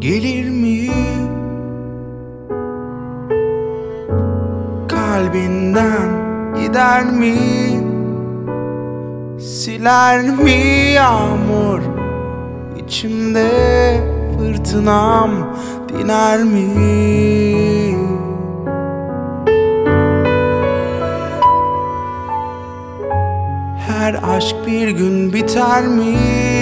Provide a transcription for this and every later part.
gelir mi? Kalbinden gider mi? Siler mi yağmur? İçimde fırtınam diner mi? Her aşk bir gün biter mi?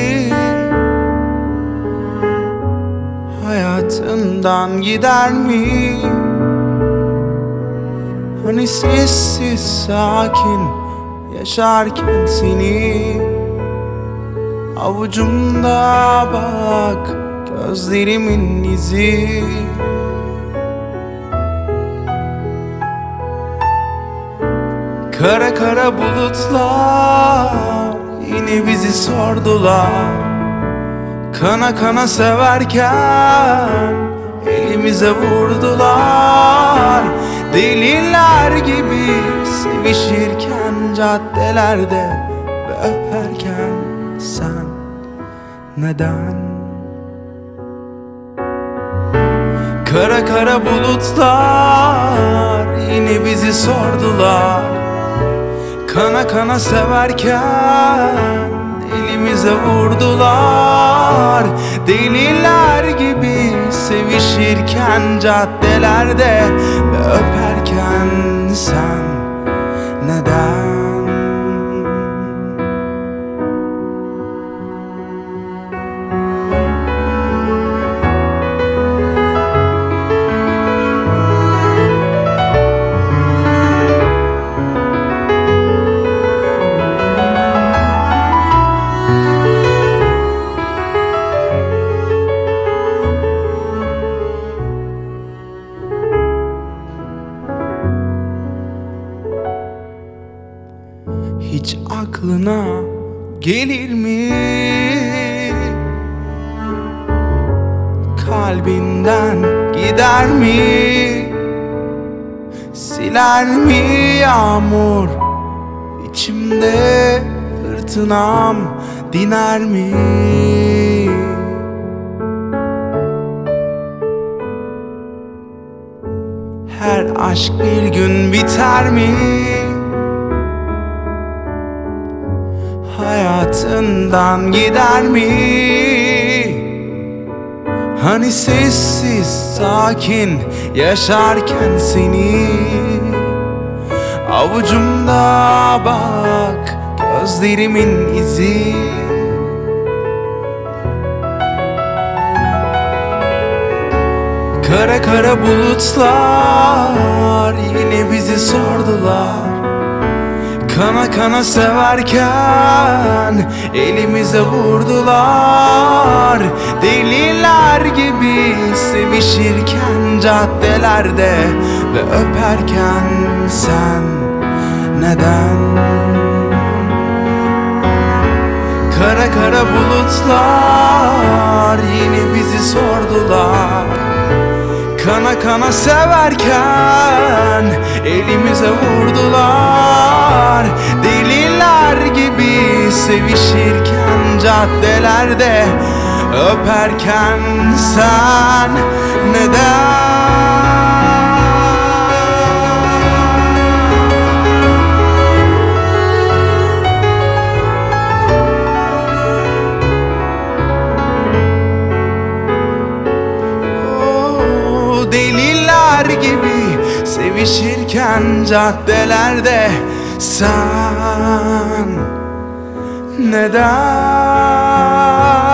Hayatından gider mi? Hani sessiz sakin yaşarken seni avucumda bak gözlerimin izi. Kara kara bulutlar yine bizi sordular. Kana kana severken elimize vurdular. Deliler gibi sevişirken caddelerde ve öperken sen neden? Kara kara bulutlar yine bizi sordular. Kana kana severken elimize vurdular. Deliler gibi sevişirken caddelerde ve öperken sen neden? Hiç aklına gelir mi? Kalbinden gider mi? Siler mi yağmur? İçimde fırtınam diner mi? Her aşk bir gün biter mi? Hayatından gider mi? Hani sessiz sakin yaşarken seni avucumda bak gözlerimin izi. Kara kara bulutlar yine bizi sordular. Kana kana severken elimize vurdular. Deliler gibi sevişirken caddelerde ve öperken sen neden? Kara kara bulutlar yine bizi sordular. Kana kana severken elimize vurdular. Deliler gibi sevişirken caddelerde öperken sen neden? Deliler gibi sevişirken caddelerde sen neden?